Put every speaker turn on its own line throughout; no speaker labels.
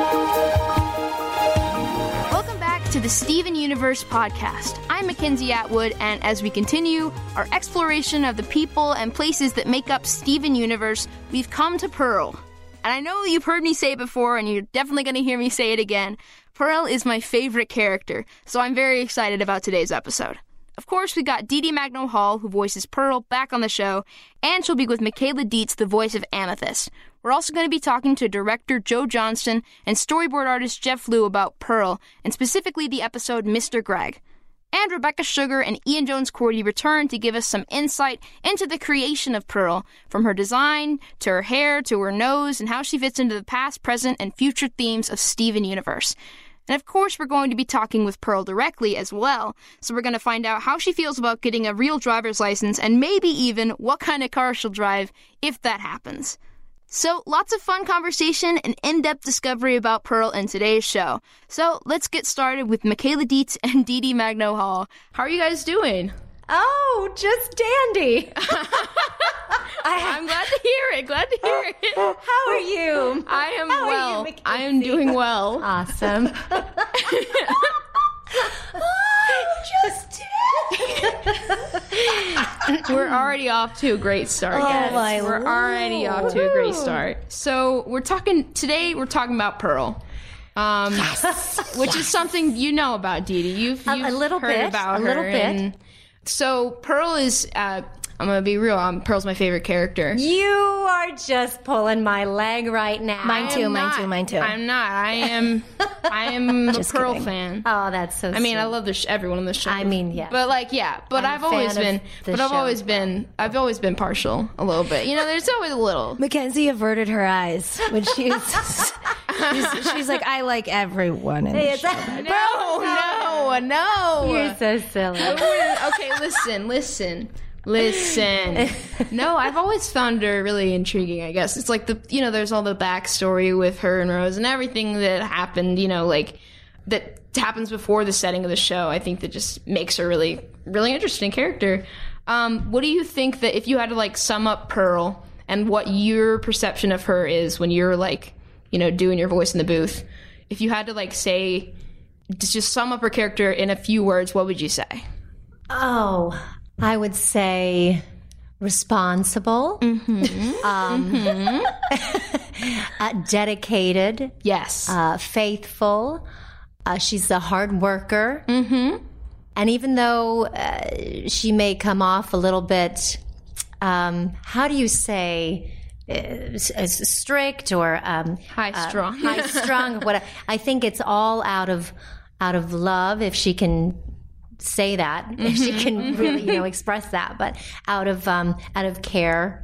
Welcome back to the Steven Universe podcast. I'm Mackenzie Atwood, and as we continue our exploration of the people and places that make up Steven Universe, we've come to Pearl. And I know you've heard me say it before, and you're definitely going to hear me say it again. Pearl is my favorite character, so I'm very excited about today's episode. Of course, we got Dee Dee Magno-Hall, who voices Pearl, back on the show, and she'll be with Michaela Dietz, the voice of Amethyst. We're also going to be talking to director Joe Johnston and storyboard artist Jeff Liu about Pearl, and specifically the episode Mr. Greg. And Rebecca Sugar and Ian Jones-Cordy return to give us some insight into the creation of Pearl, from her design, to her hair, to her nose, and how she fits into the past, present, and future themes of Steven Universe. And of course, we're going to be talking with Pearl directly as well, so we're going to find out how she feels about getting a real driver's license, and maybe even what kind of car she'll drive if that happens. So, lots of fun conversation and in-depth discovery about Pearl in today's show. So, let's get started with Michaela Dietz and Dee Dee Magno-Hall. How are you guys doing?
Oh, just dandy.
I'm glad to hear it.
How are you?
I am
How
well.
Are you,
I am doing well.
Awesome. Just
We're already off to a great start, guys.
my
We're already off to a great start. So we're talking about Pearl. Which is something you know about, Dee Dee. You've
a little
heard
bit,
about
a
her.
little bit.
And so Pearl is, I'm going to be real, Pearl's my favorite character.
You are just pulling my leg right now.
Mine too.
I'm not. I am a Pearl fan.
Oh, that's so
I mean,
sweet.
I love everyone on the show.
I mean, yeah.
But I've always been partial a little bit. You know, there's always a little.
Mackenzie averted her eyes when she's like, I like everyone in the show.
No.
You're so silly.
Okay, listen. No, I've always found her really intriguing, I guess. It's like there's all the backstory with her and Rose and everything that happened, that happens before the setting of the show. I think that just makes her really, really interesting character. What do you think that if you had to sum up Pearl and what your perception of her is when you're doing your voice in the booth, if you had to say, just sum up her character in a few words, what would you say?
Oh, I would say responsible, dedicated,
yes,
faithful. She's a hard worker. And even though she may come off a little bit, how do you say, strict or high-strung, whatever. I think it's all out of love, if she can say that, if she can really, express that, but out of care.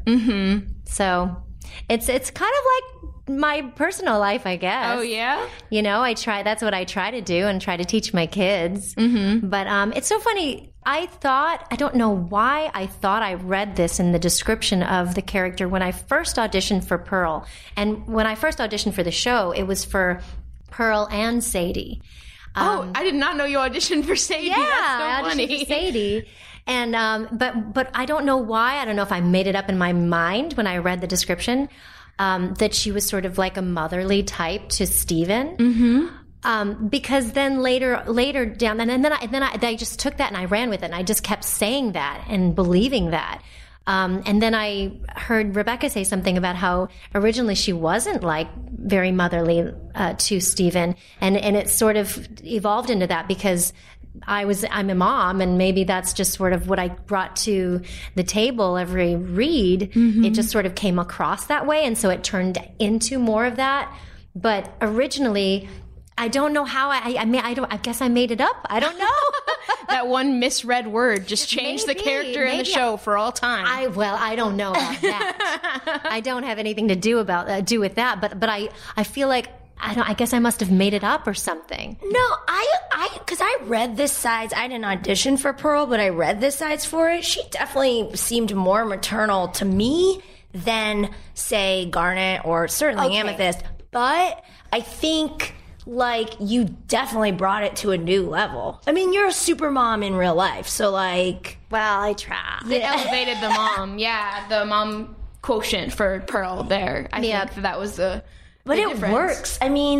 So it's kind of like my personal life, I guess.
Oh yeah.
That's what I try to do and try to teach my kids. But it's so funny. I don't know why I thought I read this in the description of the character when I first auditioned for Pearl. And when I first auditioned for the show, it was for Pearl and Sadie.
I did not know you auditioned for Sadie.
Yeah,
that's so
I auditioned
funny.
for Sadie. And but I don't know why. I don't know if I made it up in my mind when I read the description that she was sort of like a motherly type to Steven. Because then later down, and then I just took that and I ran with it. And I just kept saying that and believing that. And then I heard Rebecca say something about how originally she wasn't very motherly to Steven, and it sort of evolved into that because I'm a mom, and maybe that's just sort of what I brought to the table every read. It just sort of came across that way, and so it turned into more of that. But originally, I don't know how I guess I made it up. I don't know.
That one misread word just changed the character in the show for all time.
I don't know about that. I don't have anything to do with that. But I feel like I guess I must have made it up or something.
No, because I read the sides. I didn't audition for Pearl, but I read the sides for it. She definitely seemed more maternal to me than, say, Garnet or certainly Amethyst. But I think, you definitely brought it to a new level. I mean, you're a super mom in real life, so, well, I try.
It elevated the mom. Yeah, the mom quotient for Pearl there. I think that was the
But it
difference.
works. I mean,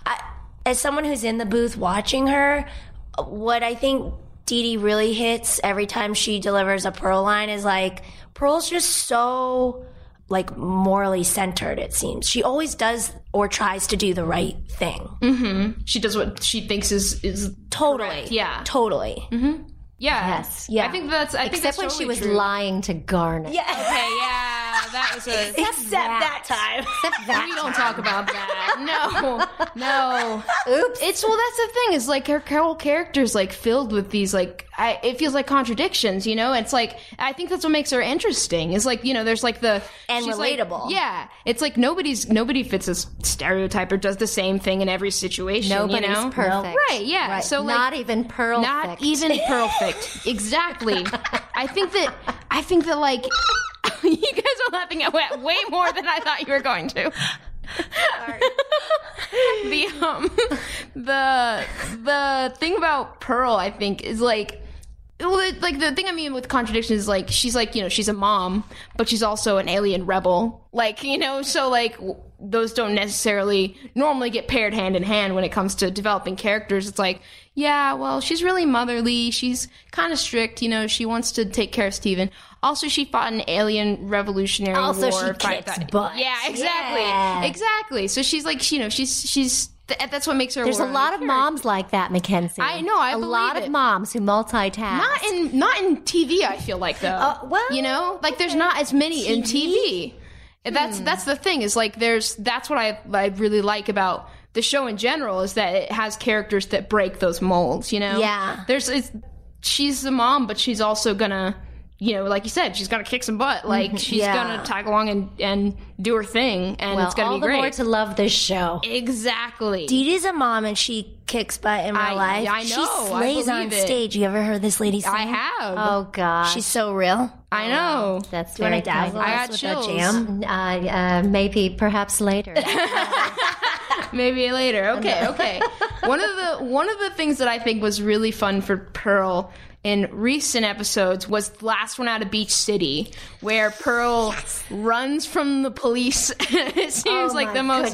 as someone who's in the booth watching her, what I think Dee Dee really hits every time she delivers a Pearl line is like, Pearl's just so like morally centered, it seems. She always does or tries to do the right thing.
Mm-hmm. She does what she thinks is
totally.
correct. Yeah.
Totally.
Mm-hmm. Yeah.
Yes.
Yeah.
I think that's
Except when
totally
she was
true.
lying to Garnet.
Yeah.
Okay, yeah, that was a...
Except that time.
Except that
We don't talk about that. No.
Oops.
It's, well, that's the thing, is like her whole character's like filled with these like, it feels like contradictions, you know? It's like, I think that's what makes her interesting, is like, you know, there's like the...
And
she's
relatable.
Like, yeah. It's like nobody fits a stereotype or does the same thing in every situation,
Nobody's
you know?
perfect.
Right, yeah.
Right.
So like...
Not even Pearl.
Not even perfect. Exactly. I think that like you guys are laughing at way more than I thought you were going to.
Sorry.
The thing about Pearl, I think, is like, well, like the thing I mean with contradiction is like she's like, you know, she's a mom, but she's also an alien rebel. Like, you know, so like those don't necessarily normally get paired hand in hand when it comes to developing characters. It's like, yeah, well, she's really motherly. She's kind of strict, you know. She wants to take care of Steven. Also, she fought an alien revolutionary war.
Also, she kicks butt.
Yeah, exactly,
Yeah.
exactly. So she's like, you know, she's that's what makes her.
There's a lot of moms like that, Mackenzie.
I know, I
a
believe
lot
it.
of moms who multitask.
Not in TV. I feel like though,
well,
you know, like there's not as many in TV. That's the thing, is like that's what I really like about the show in general, is that it has characters that break those molds, you know?
Yeah.
She's the mom, but she's also gonna, you know, like you said, she's gonna kick some butt. Like, she's gonna tag along and do her thing, and it's gonna
all
be
the
great.
more to love this show.
Exactly.
Dee Dee's a mom and she kicks butt in real life.
I know,
She
I
slays on
believe it.
stage. You ever heard this lady sing?
I have.
Oh gosh,
She's so real.
I know.
that's
Do you
very
want to dazzle
kind.
I
us
got
with
chills.
a jam?
Maybe, perhaps later.
Maybe later. Okay. One of the things that I think was really fun for Pearl in recent episodes was the last one out of Beach City, where Pearl runs from the police. It seems like the most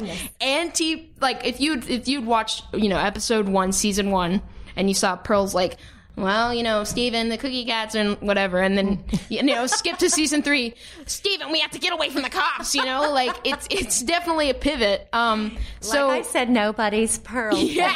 like if you'd watched, you know, episode 1, season 1, and you saw Pearl's like, well, you know, Steven, the cookie cats and whatever, and then, you know, skip to season 3, Steven, we have to get away from the cops, you know, like it's definitely a pivot. So
like I said, nobody's Pearl.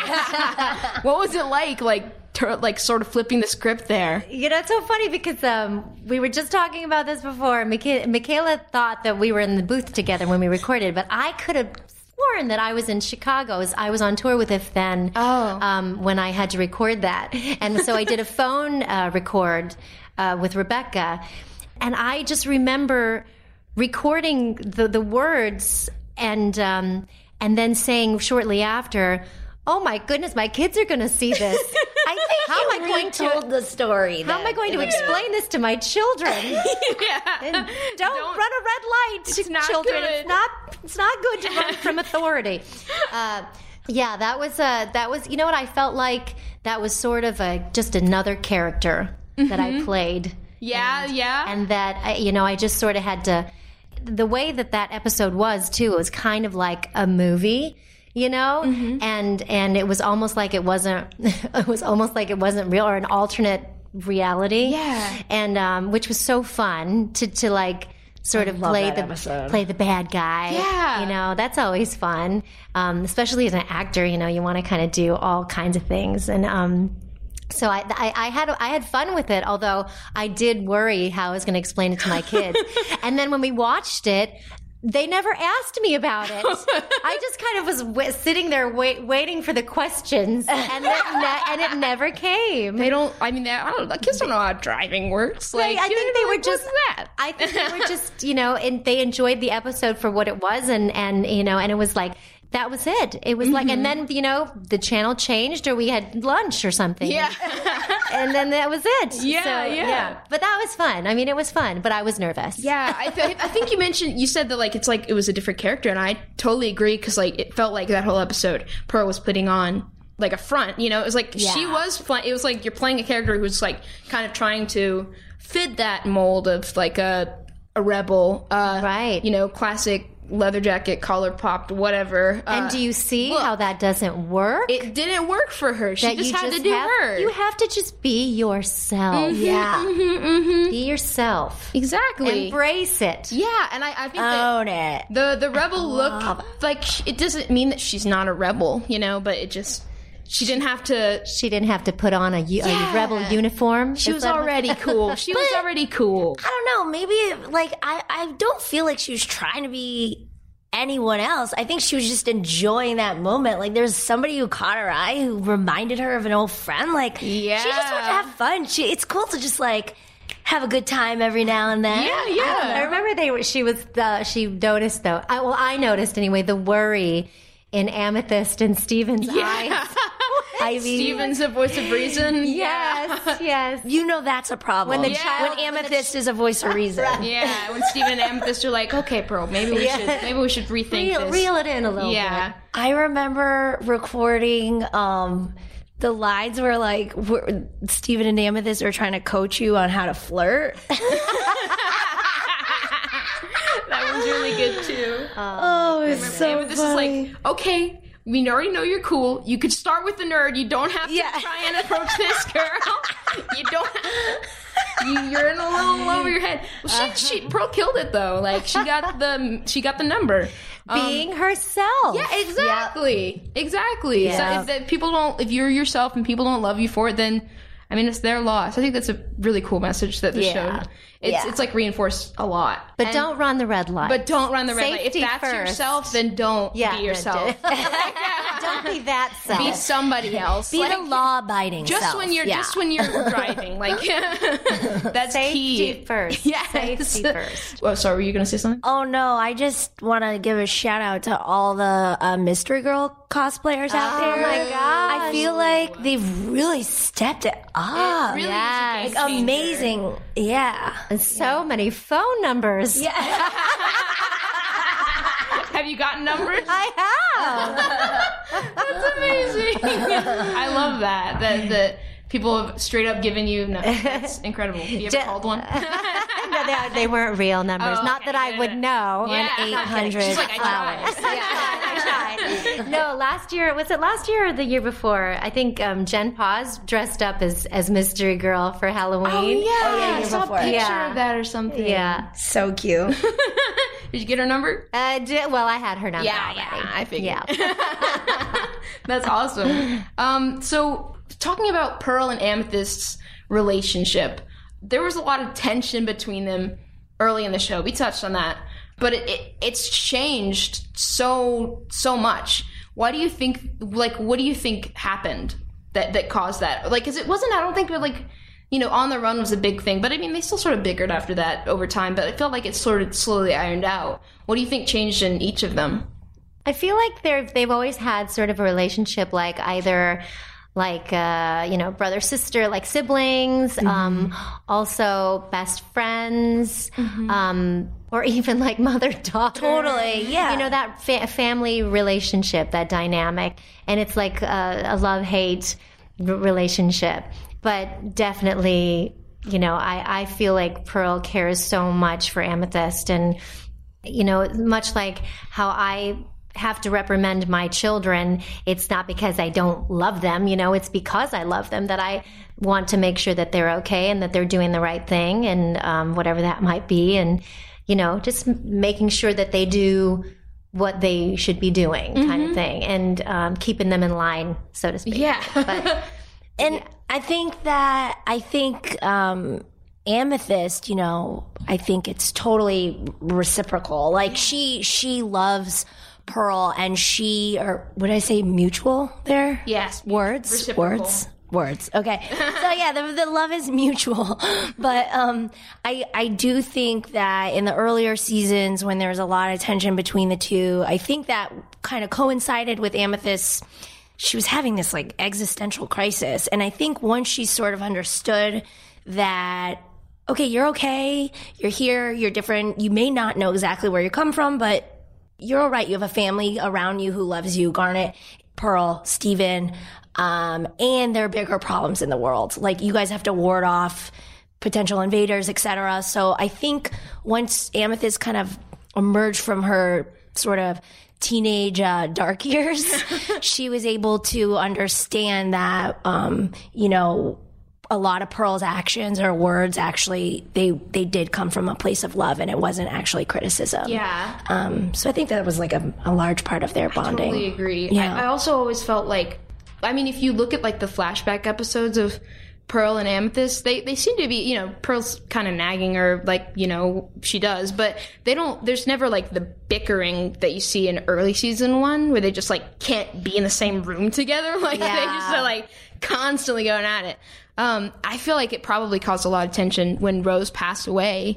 yeah. What was it like sort of flipping the script there?
You know, it's so funny because we were just talking about this before. Michaela thought that we were in the booth together when we recorded, but I could have sworn that I was in Chicago. I was on tour with If Then when I had to record that. And so I did a phone record with Rebecca. And I just remember recording the words and then saying shortly after, oh my goodness, my kids are going to see this.
I think
How am I going to
told the story.
How am I going to explain this to my children?
Yeah.
Don't run a red light,
It's not
children.
good.
It's not good to run from authority. Yeah, that was. You know what I felt like? That was sort of just another character that I played.
Yeah.
And that I just sort of had to. The way that episode was too, it was kind of like a movie. You know, and it was almost like it wasn't. It was almost like it wasn't real, or an alternate reality.
Yeah,
and which was so fun to like sort of play the bad guy.
Yeah,
you know, that's always fun, especially as an actor. You know, you want to kind of do all kinds of things, and so I had fun with it. Although I did worry how I was going to explain it to my kids, and then when we watched it. They never asked me about it. I just kind of was sitting there waiting for the questions, and it never came.
They don't. I mean, I don't know. Kids don't know how driving works. Like,
I think they were just.
That?
I think they were just, you know, and they enjoyed the episode for what it was, and you know, and it was like. That was it. It was like, and then, you know, the channel changed or we had lunch or something.
Yeah.
And then that was it.
Yeah.
But that was fun. I mean, it was fun, but I was nervous.
Yeah. I think you said that, like, it's like it was a different character, and I totally agree, because, like, it felt like that whole episode, Pearl was putting on, like, a front, you know? It was like, she was, it was like you're playing a character who's, like, kind of trying to fit that mold of, like, a rebel,
right?
You know, classic leather jacket, collar popped, whatever.
And do you see how that doesn't work?
It didn't work for her. She just had to do her.
You have to just be yourself.
Yeah.
Be yourself.
Exactly.
Embrace it.
Yeah, and I think
Own it.
the rebel look, like, it doesn't mean that she's not a rebel, you know, but it just, she didn't have to
put on a rebel uniform.
She was already cool. She was already cool.
I don't know. Maybe, like, I don't feel like she was trying to be anyone else. I think she was just enjoying that moment. Like, there's somebody who caught her eye who reminded her of an old friend. Like,
Yeah.
she just wanted to have fun. It's cool to just, like, have a good time every now and then.
Yeah.
I remember she noticed though. I noticed anyway the worry in Amethyst and Steven's eyes.
I mean,
Steven's a voice of reason.
Yes.
you know that's a problem.
When the child-
when Amethyst is a voice of reason.
Yeah, when Steven and Amethyst are like, okay, Pearl, maybe we should rethink this.
Reel it in a little bit.
I remember recording the lines were like, Steven and Amethyst are trying to coach you on how to flirt.
That was really good too.
Oh, it's so
Amethyst
funny.
is like, okay, we already know you're cool. You could start with the nerd. You don't have to try and approach this girl. You don't. You're in a little over your head. Well, she Pearl killed it though. Like she got the number.
Being herself.
Yeah, exactly. Exactly.
Yeah.
So if you're yourself and people don't love you for it, then I mean, it's their loss. I think that's a really cool message that the show. It's like reinforced a lot.
But don't run the red light.
But don't run the red light. If
Safety
that's
first.
yourself, then don't be yourself.
Don't be that self.
Be somebody else.
Be the law-abiding
just
self.
when you're driving. Like that's
Safety
key.
first.
Yes.
Safety first.
Oh, sorry. Were you going to say something?
Oh no, I just want to give a shout out to all the Mystery Girl cosplayers out there.
Oh my gosh.
I feel like they've really stepped it up.
It really is a
Yes.
game changer.
Amazing. Yeah.
And so many phone numbers.
Yeah.
Have you gotten numbers?
I have.
That's amazing. I love that. That people have straight up given you numbers. That's incredible. Have you ever called one?
No, they weren't real numbers.
Oh,
Not
okay,
that I would know.
Yeah.
800
She's like, I
flowers.
tried.
I tried. No, last year or the year before? I think Jen Paz dressed up as Mystery Girl for Halloween.
Oh yeah, I
year
saw a
before.
picture
Yeah.
of that or something.
Yeah.
So cute.
Did you get her number?
Well, I had her number already.
I figured.
Yeah.
That's awesome. So talking about Pearl and Amethyst's relationship, there was a lot of tension between them early in the show. We touched on that, but it's changed so much. Why do you think? Like, what do you think happened that caused that? Like, because it wasn't. I don't think like. On the Run was a big thing, but I mean, they still sort of bickered after that over time, but it felt like it sort of slowly ironed out. What do you think changed in each of them?
I feel like they've always had sort of a relationship, like either like brother sister, like siblings, also best friends, or even like mother daughter.
Totally, yeah.
That family relationship, that dynamic, and it's like a love-hate relationship. But definitely, I feel like Pearl cares so much for Amethyst, and much like how I have to reprimand my children, it's not because I don't love them, it's because I love them that I want to make sure that they're okay and that they're doing the right thing, and whatever that might be, and just making sure that they do what they should be doing, kind of thing, and keeping them in line, so to speak.
Yeah.
But,
And I think Amethyst, I think it's totally reciprocal. Like she loves Pearl, and would I say mutual there?
Yes.
Words.
Reciprocal.
Words. Okay. So yeah, the love is mutual. But I do think that in the earlier seasons when there was a lot of tension between the two, I think that kind of coincided with Amethyst. She was having this like existential crisis. And I think once she sort of understood that, okay, you're here, you're different, you may not know exactly where you come from, but you're all right. You have a family around you who loves you, Garnet, Pearl, Steven, and there are bigger problems in the world. Like you guys have to ward off potential invaders, etc. So I think once Amethyst kind of emerged from her sort of teenage dark years, she was able to understand that, a lot of Pearl's actions or words actually, they did come from a place of love, and it wasn't actually criticism.
Yeah.
So I think that was like a large part of their bonding.
I totally agree.
Yeah.
I also always felt like, I mean, if you look at like the flashback episodes of Pearl and Amethyst, they seem to be, Pearl's kind of nagging her, like, she does, but there's never like the bickering that you see in early season 1 where they just like can't be in the same room together. Like they just are like constantly going at it. I feel like it probably caused a lot of tension when Rose passed away.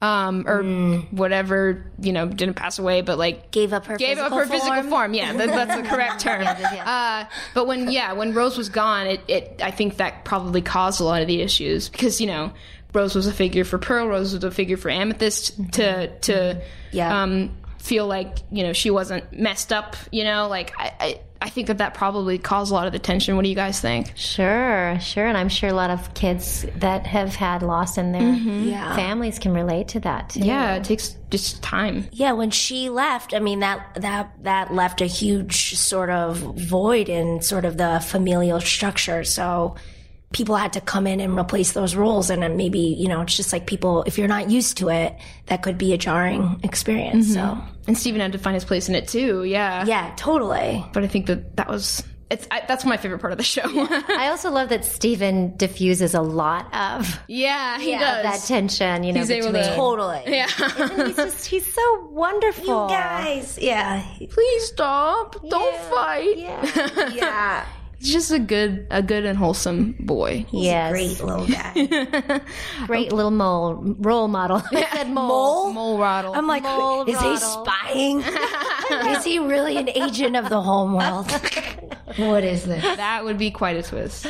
Whatever, didn't pass away, but like
gave up her
physical form. Yeah, that's the correct term. But when Rose was gone, I think that probably caused a lot of the issues because, Rose was a figure for Pearl, Rose was a figure for Amethyst to feel like, she wasn't messed up, like I think that probably caused a lot of the tension. What do you guys think?
Sure. And I'm sure a lot of kids that have had loss in their families can relate to that too.
Yeah, it takes just time.
Yeah, when she left, I mean, that left a huge sort of void in sort of the familial structure. So people had to come in and replace those roles. And then maybe, it's just like people, if you're not used to it, that could be a jarring experience. So.
And Steven had to find his place in it too, yeah.
Yeah, totally.
But I think that's my favorite part of the show.
I also love that Steven diffuses a lot of
he does.
That tension,
He's able to
totally.
Yeah.
he's so wonderful.
You guys, yeah.
Please stop. Don't fight.
Yeah.
Yeah.
He's just a good and wholesome boy.
He's a great little guy.
Great little role model. I said mole.
Mole Roddle.
I'm like, is he spying? Is he really an agent of the home world? What is this?
That would be quite a twist.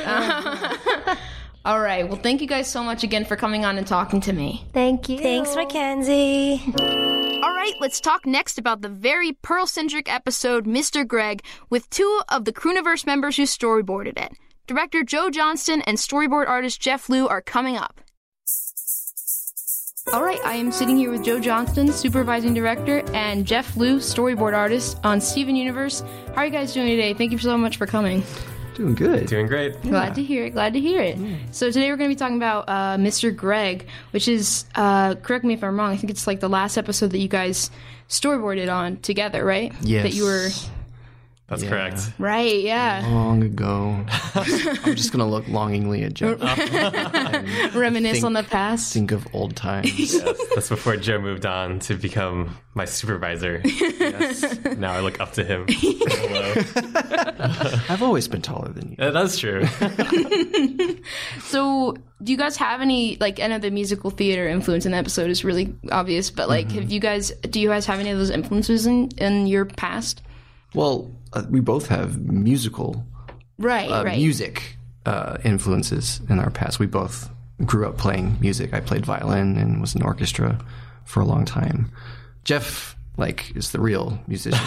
All right. Well, thank you guys so much again for coming on and talking to me.
Thank you.
Thanks, Mackenzie.
All right, let's talk next about the very Pearl-centric episode, Mr. Greg, with two of the Crooniverse members who storyboarded it. Director Joe Johnston and storyboard artist Jeff Liu are coming up. All right, I am sitting here with Joe Johnston, supervising director, and Jeff Liu, storyboard artist on Steven Universe. How are you guys doing today? Thank you so much for coming.
Doing good.
Doing great.
Glad to hear it. So today we're going to be talking about Mr. Greg, which is, correct me if I'm wrong, I think it's like the last episode that you guys storyboarded on together, right?
Yes.
That you were...
That's correct.
Right, yeah.
Long ago. I'm just going to look longingly at Joe.
Reminisce on the past.
Think of old times.
Yes, that's before Joe moved on to become my supervisor.
Yes.
Now I look up to him. Hello.
I've always been taller than you.
That's true.
So, do you guys have any, like, I know the musical theater influence in the episode is really obvious, but, like, do you guys have any of those influences in your past?
Well, we both have musical music influences in our past. We both grew up playing music. I played violin and was in orchestra for a long time. Jeff, is the real musician.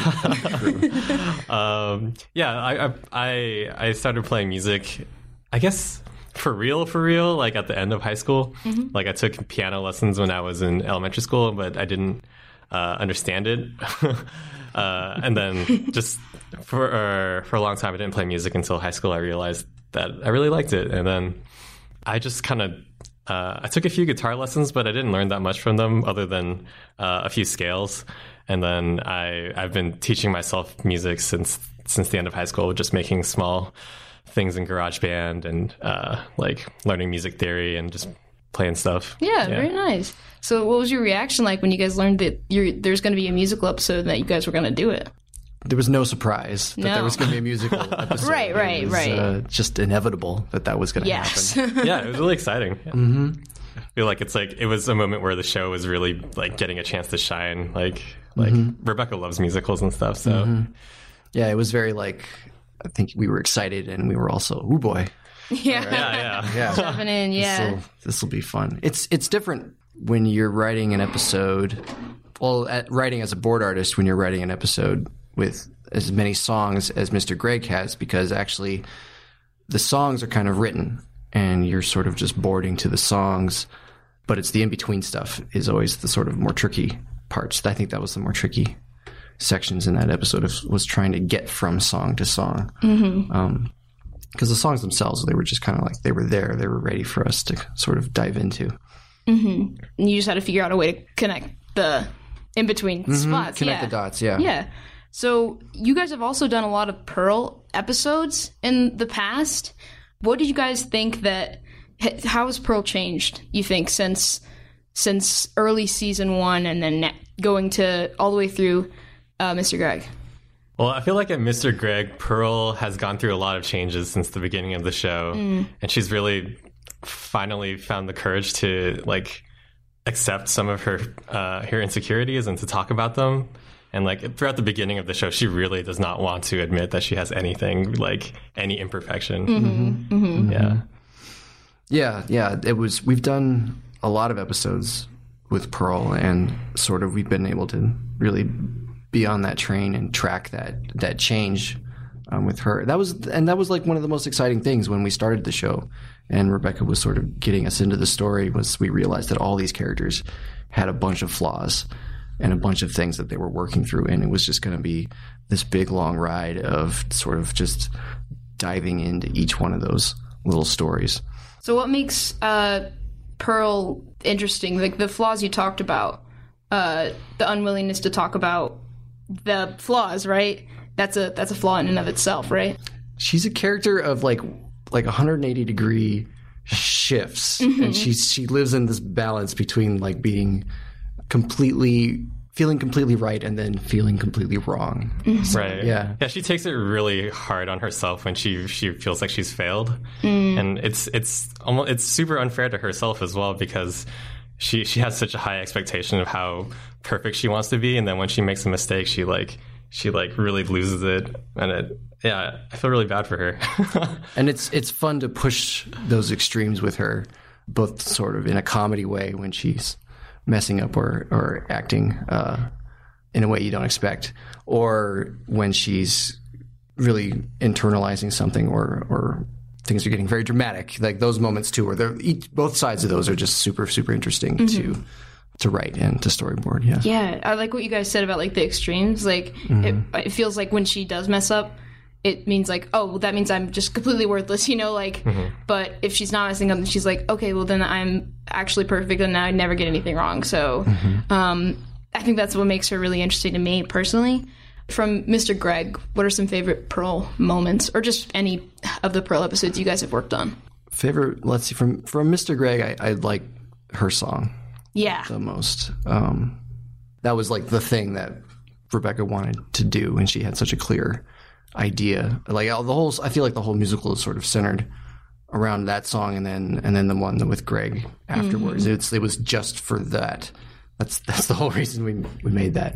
I started playing music, I guess, for real, like at the end of high school. Mm-hmm. Like I took piano lessons when I was in elementary school, but I didn't understand it. And then just for a long time, I didn't play music until high school. I realized that I really liked it. And then I just kind of, I took a few guitar lessons, but I didn't learn that much from them other than a few scales. And then I've been teaching myself music since the end of high school, just making small things in GarageBand and learning music theory and just playing stuff.
Yeah, very nice. So what was your reaction like when you guys learned that there's going to be a musical episode and that you guys were going to do it?
There was no surprise that there was going to be a musical episode.
Right.
It was just inevitable that was going to happen.
Yeah, it was really exciting. Mm-hmm. I feel like it was a moment where the show was really getting a chance to shine. Rebecca loves musicals and stuff, so
yeah, it was very I think we were excited and we were also, oh boy.
Yeah. Jumping in, yeah.
This will be fun. It's different when you're writing an episode. Well, writing as a board artist, when you're writing an episode with as many songs as Mr. Greg has, because actually the songs are kind of written and you're sort of just boarding to the songs, but it's the in-between stuff is always the sort of more tricky parts. I think that was the more tricky sections in that episode was trying to get from song to song. Because the songs themselves, they were just kind of like, they were there. They were ready for us to sort of dive into.
And you just had to figure out a way to connect the in-between spots.
Connect the dots, yeah.
Yeah. So you guys have also done a lot of Pearl episodes in the past. What did you guys think how has Pearl changed, you think, since early season 1 and then going to all the way through Mr. Greg?
Well, I feel like at Mr. Greg, Pearl has gone through a lot of changes since the beginning of the show. And she's really finally found the courage to, like, accept some of her insecurities and to talk about them. And, like, throughout the beginning of the show, she really does not want to admit that she has anything, like, any imperfection.
Yeah. We've done a lot of episodes with Pearl, and sort of we've been able to really be on that train and track that change with her. That was like one of the most exciting things when we started the show, and Rebecca was sort of getting us into the story, was we realized that all these characters had a bunch of flaws and a bunch of things that they were working through, and it was just going to be this big long ride of sort of just diving into each one of those little stories.
So what makes Pearl interesting? Like the flaws you talked about, the unwillingness to talk about the flaws, right? That's a flaw in and of itself, right?
She's a character of like 180 degree shifts, and she lives in this balance between like being feeling completely right and then feeling completely wrong.
Right. Yeah, she takes it really hard on herself when she feels like she's failed. And it's super unfair to herself as well, because she has such a high expectation of how perfect she wants to be, and then when she makes a mistake, she really loses it, and I feel really bad for her.
And it's fun to push those extremes with her, both sort of in a comedy way when she's messing up or acting in a way you don't expect, or when she's really internalizing something or things are getting very dramatic, like those moments too, where both sides of those are just super, super interesting to write and to storyboard.
Yeah, I like what you guys said about like the extremes. Like it feels like when she does mess up, it means like, oh, well, that means I'm just completely worthless, like, but if she's not messing up, then she's like, okay, well then I'm actually perfect and now I never get anything wrong. So I think that's what makes her really interesting to me personally. From Mr. Greg, what are some favorite Pearl moments, or just any of the Pearl episodes you guys have worked on?
Favorite, let's see, from Mr. Greg, I like her song the most. That was like the thing that Rebecca wanted to do, and she had such a clear idea. Like I feel like the whole musical is sort of centered around that song, and then the one with Greg afterwards. It was just for that. That's the whole reason we made that.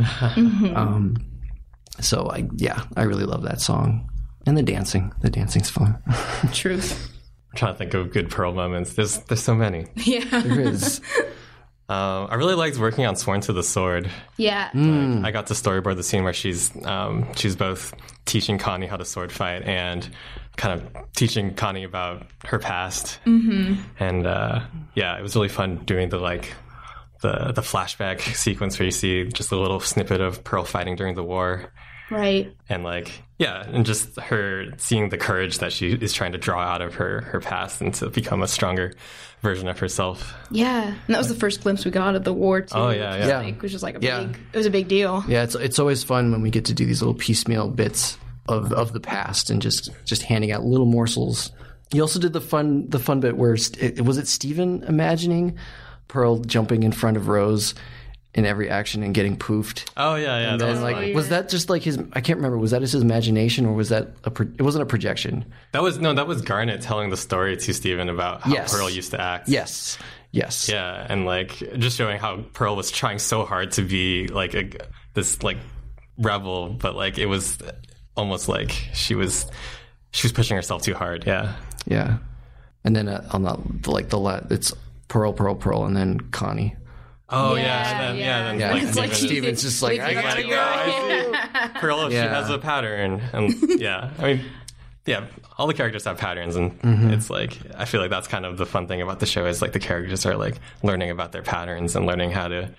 So I really love that song, and the dancing. The dancing's fun.
Truth.
I'm trying to think of good Pearl moments. There's so many.
Yeah,
there is.
I really liked working on Sworn to the Sword.
Yeah.
I got to storyboard the scene where she's both teaching Connie how to sword fight and kind of teaching Connie about her past. And it was really fun doing the flashback sequence where you see just a little snippet of Pearl fighting during the war.
Right.
And and just her seeing the courage that she is trying to draw out of her past and to become a stronger version of herself.
Yeah. And that was the first glimpse we got of the war too.
Oh yeah.
Which was like it was a big deal.
Yeah, it's always fun when we get to do these little piecemeal bits of the past and just handing out little morsels. You also did the fun bit where was it Steven imagining Pearl jumping in front of Rose in every action and getting poofed?
Oh yeah.
And then, was that just like his? I can't remember. Was that his imagination, or was that it wasn't a projection?
That was Garnet telling the story to Steven about how Pearl used to act.
Yes.
Yeah, and just showing how Pearl was trying so hard to be this rebel, but it was almost like she was pushing herself too hard. Yeah. And then on it's Pearl, and then Connie. Oh yeah.
It's like
Steven's just like, I gotta go.
Pearl, she has a pattern, and I mean, all the characters have patterns, and it's I feel like that's kind of the fun thing about the show is the characters are learning about their patterns and learning how to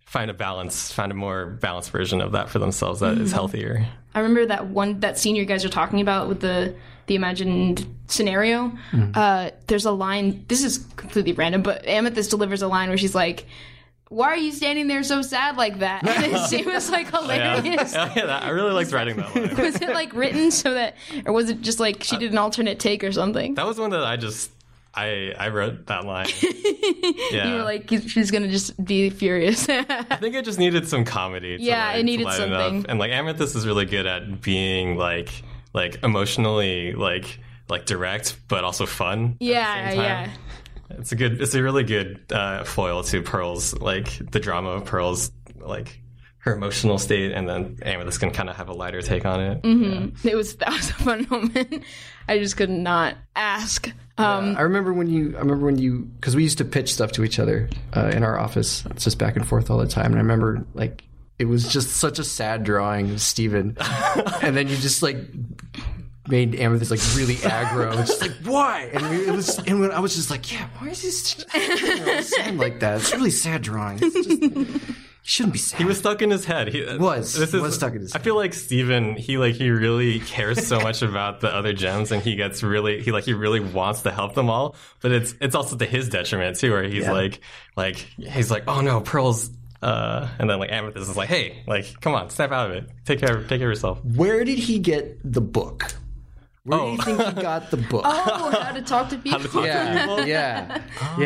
find a more balanced version of that for themselves that is healthier.
I remember that scene you guys are talking about with the imagined scenario. There's a line, this is completely random, but Amethyst delivers a line where she's like, "Why are you standing there so sad like that?" And it was like hilarious.
Yeah, I really liked writing that line.
Was it like written so that, or was it just like she did an alternate take or something?
That was one that I wrote that line. Yeah.
You were like, she's gonna just be furious.
I think it just needed some comedy.
It needed something.
And like Amethyst is really good at being like emotionally like direct, but also fun.
Yeah.
It's a really good foil to Pearl's, like the drama of Pearl's, like her emotional state, and then Amethyst can kind of have a lighter take on it.
Mm-hmm. Yeah. That was a fun moment. I just could not ask.
I remember when you, because we used to pitch stuff to each other in our office, it's just back and forth all the time. And I remember like it was just such a sad drawing of Steven, and then you just like made Amethyst like really aggro, just like why? And I was just like, yeah, why is he sad like that? It's a really sad drawing. It's just, he shouldn't be sad.
He was stuck in his head. He was
stuck in his head.
I feel like Steven, he really cares so much about the other gems, and he really wants to help them all. But it's also to his detriment too, where he's he's like, oh no, Pearl's. And then like Amethyst is like, hey, like, come on, snap out of it. Take care of yourself.
Where did he get the book? Where do you think he got the book?
How to talk to people.
Yeah.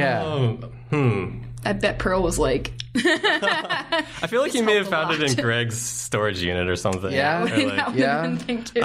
I bet Pearl was like.
I feel like he may have found it in Greg's storage unit or something.
Yeah,
I think too.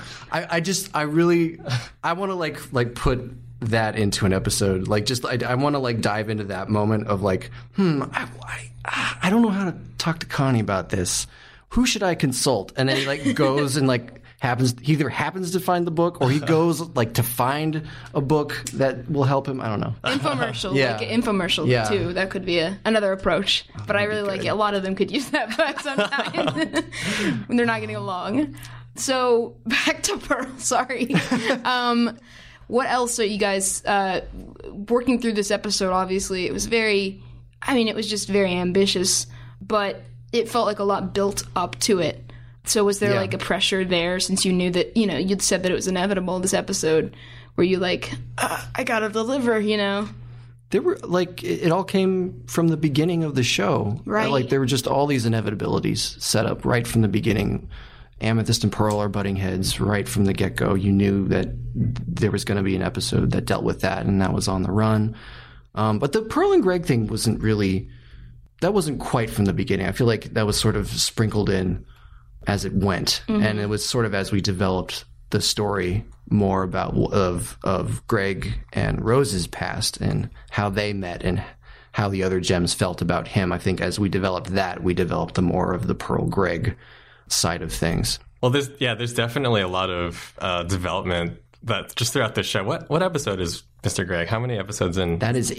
I want to like put that into an episode. Like, just I want to like dive into that moment of like, I don't know how to talk to Connie about this. Who should I consult? And then he like goes and like he either happens to find the book, or he goes like to find a book that will help him. I don't know.
Infomercial,
Yeah.
like an infomercial too. That could be another approach. But I really like it. A lot of them could use that back sometimes when they're not getting along. So back to Pearl. Sorry. What else are you guys working through this episode? Obviously, it was just very ambitious, but it felt like a lot built up to it. So was there like a pressure there, since you knew that, you'd said that it was inevitable this episode? Were you like, I gotta deliver,
There were like, it all came from the beginning of the show.
Right.
Like there were just all these inevitabilities set up right from the beginning. Amethyst and Pearl are butting heads right from the get-go. You knew that there was going to be an episode that dealt with that, and that was on the run. But the Pearl and Greg thing wasn't quite from the beginning. I feel like that was sort of sprinkled in as it went. Mm-hmm. And it was sort of as we developed the story more about of Greg and Rose's past and how they met and how the other gems felt about him. I think as we developed that, we developed the more of the Pearl-Greg side of things.
Well, there's definitely a lot of development that just throughout the show. What episode is Mr. Greg? How many episodes in?
That is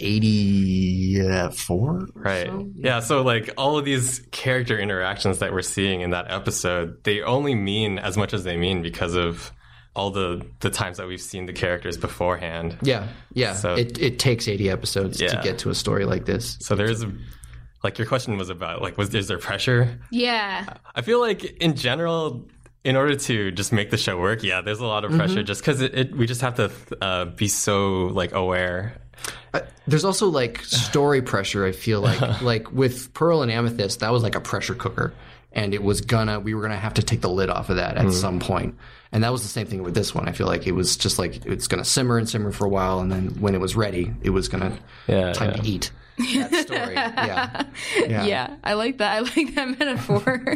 84.
Right. So. Yeah. So like all of these character interactions that we're seeing in that episode, they only mean as much as they mean because of all the times that we've seen the characters beforehand.
Yeah. So it takes 80 episodes to get to a story like this.
So there's like your question was about like, is there pressure?
Yeah.
I feel like in general, in order to just make the show work, there's a lot of pressure just because we just have to be so like aware.
There's also like story pressure. I feel like with Pearl and Amethyst, that was like a pressure cooker, and we were gonna have to take the lid off of that at some point. And that was the same thing with this one. I feel like it was just like it's gonna simmer and simmer for a while, and then when it was ready, it was gonna time to eat. That story.
Yeah. I like that. I like that metaphor.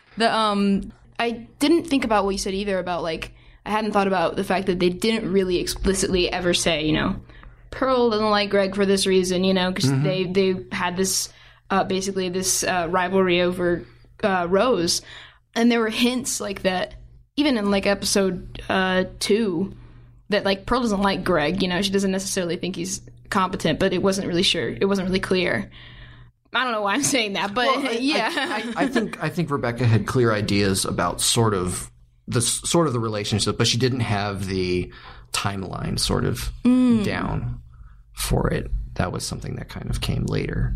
I didn't think about what you said either about like, I hadn't thought about the fact that they didn't really explicitly ever say, Pearl doesn't like Greg for this reason, because they had this, basically this rivalry over Rose. And there were hints like that, even in like episode 2, that like Pearl doesn't like Greg, she doesn't necessarily think he's competent, but it wasn't really clear. I don't know why I'm saying that, but
I think Rebecca had clear ideas about sort of the relationship, but she didn't have the timeline sort of down for it. That was something that kind of came later.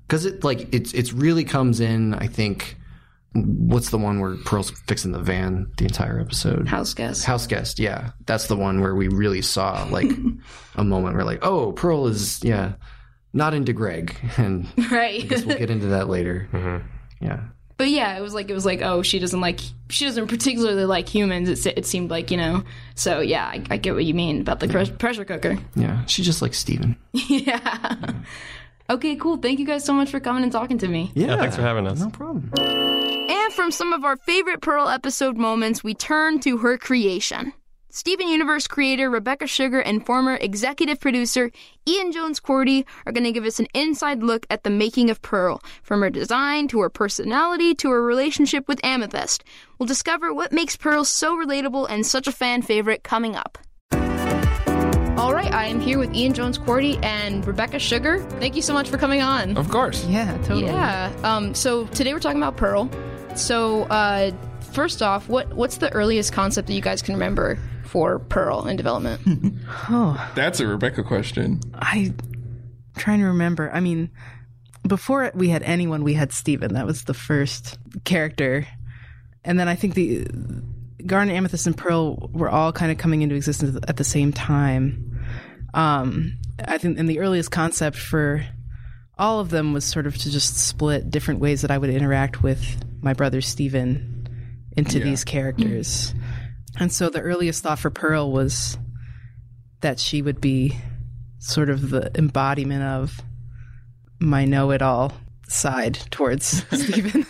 because it really comes in, I think. What's the one where Pearl's fixing the van the entire episode?
House guest,
yeah. That's the one where we really saw like a moment where like, oh, Pearl is not into Greg, and
right.
I guess we'll get into that later. Yeah.
But yeah, it was like, oh, she doesn't particularly like humans. It seemed like, So yeah, I get what you mean about the pressure cooker.
Yeah, she just likes Steven.
Yeah. Okay, cool. Thank you guys so much for coming and talking to me.
Yeah, thanks for having us.
No problem.
And from some of our favorite Pearl episode moments, we turn to her creation. Steven Universe creator Rebecca Sugar and former executive producer Ian Jones-Quartey are going to give us an inside look at the making of Pearl, from her design to her personality to her relationship with Amethyst. We'll discover what makes Pearl so relatable and such a fan favorite coming up. All right, I am here with Ian Jones-Quartey and Rebecca Sugar. Thank you so much for coming on.
Of course.
Yeah, totally.
Yeah. So today we're talking about Pearl. So first off, what's the earliest concept that you guys can remember for Pearl in development?
That's a Rebecca question.
I'm trying to remember. I mean, before we had anyone, we had Steven. That was the first character. And then I think the Garnet, Amethyst, and Pearl were all kind of coming into existence at the same time. I think, and the earliest concept for all of them was sort of to just split different ways that I would interact with my brother Steven into these characters. And so the earliest thought for Pearl was that she would be sort of the embodiment of my know-it-all side towards Steven.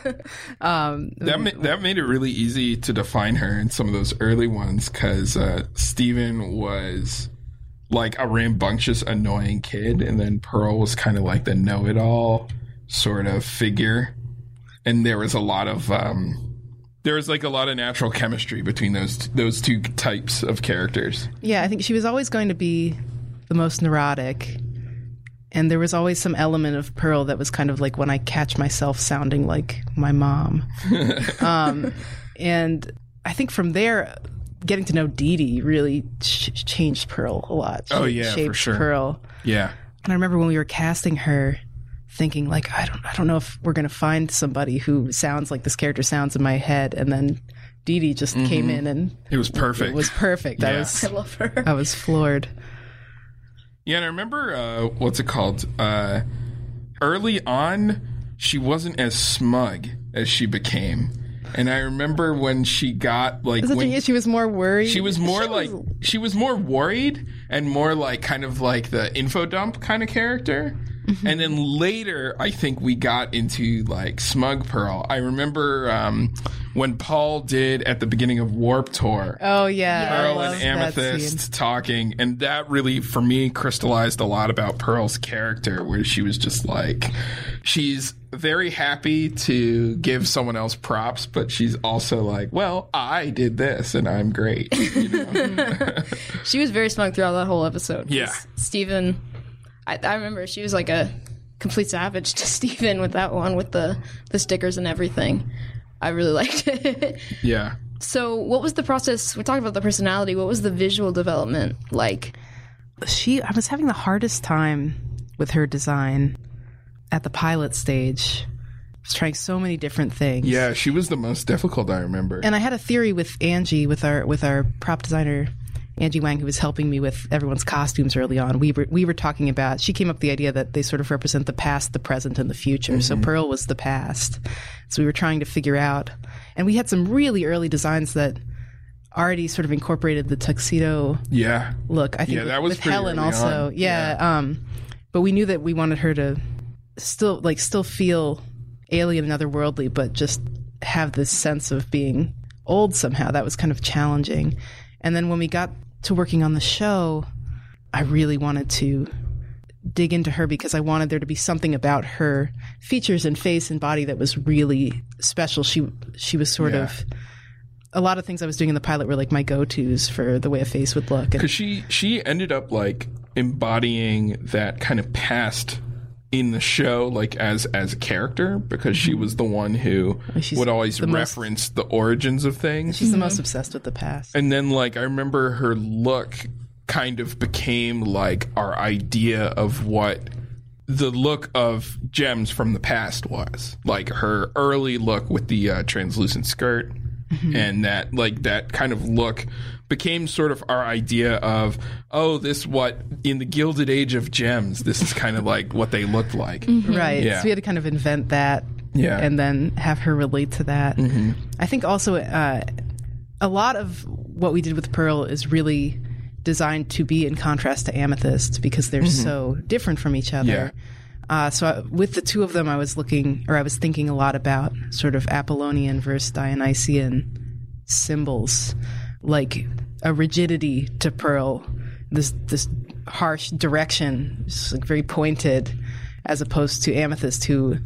That made it really easy to define her in some of those early ones, because Steven was like a rambunctious, annoying kid, and then Pearl was kind of like the know-it-all sort of figure. And there was a lot of natural chemistry between those two types of characters.
Yeah, I think she was always going to be the most neurotic. And there was always some element of Pearl that was kind of like when I catch myself sounding like my mom. And I think from there, getting to know Dee Dee really changed Pearl a lot.
For sure.
Pearl.
Yeah.
And I remember when we were casting her, thinking like, I don't know if we're going to find somebody who sounds like this character sounds in my head. And then Dee Dee just came in and
it was perfect.
It was perfect.
Yeah.
I love her.
I was floored.
Yeah, and I remember, what's it called? Early on, she wasn't as smug as she became. And I remember when she got, like...
she was more worried?
She was more worried and more like kind of like the info dump kind of character. Mm-hmm. And then later, I think we got into like smug Pearl. I remember when Paul did at the beginning of Warped Tour.
Oh yeah,
Pearl and Amethyst talking, and that really, for me, crystallized a lot about Pearl's character, where she was just like, she's very happy to give someone else props, but she's also like, well, I did this and I'm great. You know?
She was very smug throughout that whole episode.
Yeah,
Steven. I remember she was like a complete savage to Steven with that one, with the stickers and everything. I really liked it.
Yeah.
So what was the process? We talked about the personality. What was the visual development like?
I was having the hardest time with her design at the pilot stage. I was trying so many different things.
Yeah, she was the most difficult, I remember.
And I had a theory with Angie, with our prop designer, Angie Wang, who was helping me with everyone's costumes early on. We were talking about, she came up with the idea that they sort of represent the past, the present, and the future. Mm-hmm. So Pearl was the past. So we were trying to figure out, and we had some really early designs that already sort of incorporated the tuxedo look. I think
that was
with Helen also. But we knew that we wanted her to still feel alien and otherworldly, but just have this sense of being old somehow. That was kind of challenging. And then when we got to working on the show, I really wanted to dig into her because I wanted there to be something about her features and face and body that was really special. She was sort of, a lot of things I was doing in the pilot were like my go-tos for the way a face would look.
Because she ended up like embodying that kind of past in the show, like as a character, because she was the one who would always reference the origins of things.
She's the most obsessed with the past.
And then like I remember her look kind of became like our idea of what the look of Gems from the past was. Like her early look with the translucent skirt, and that kind of look became sort of our idea of, this what in the Gilded Age of Gems, this is kind of like what they looked like.
Right.
Yeah.
So we had to kind of invent that
Yeah.
and then have her relate to that. I think also a lot of what we did with Pearl is really designed to be in contrast to Amethyst because they're so different from each other. So with the two of them, I was thinking a lot about sort of Apollonian versus Dionysian symbols, like a rigidity to Pearl, this harsh direction, just like very pointed, as opposed to Amethyst, who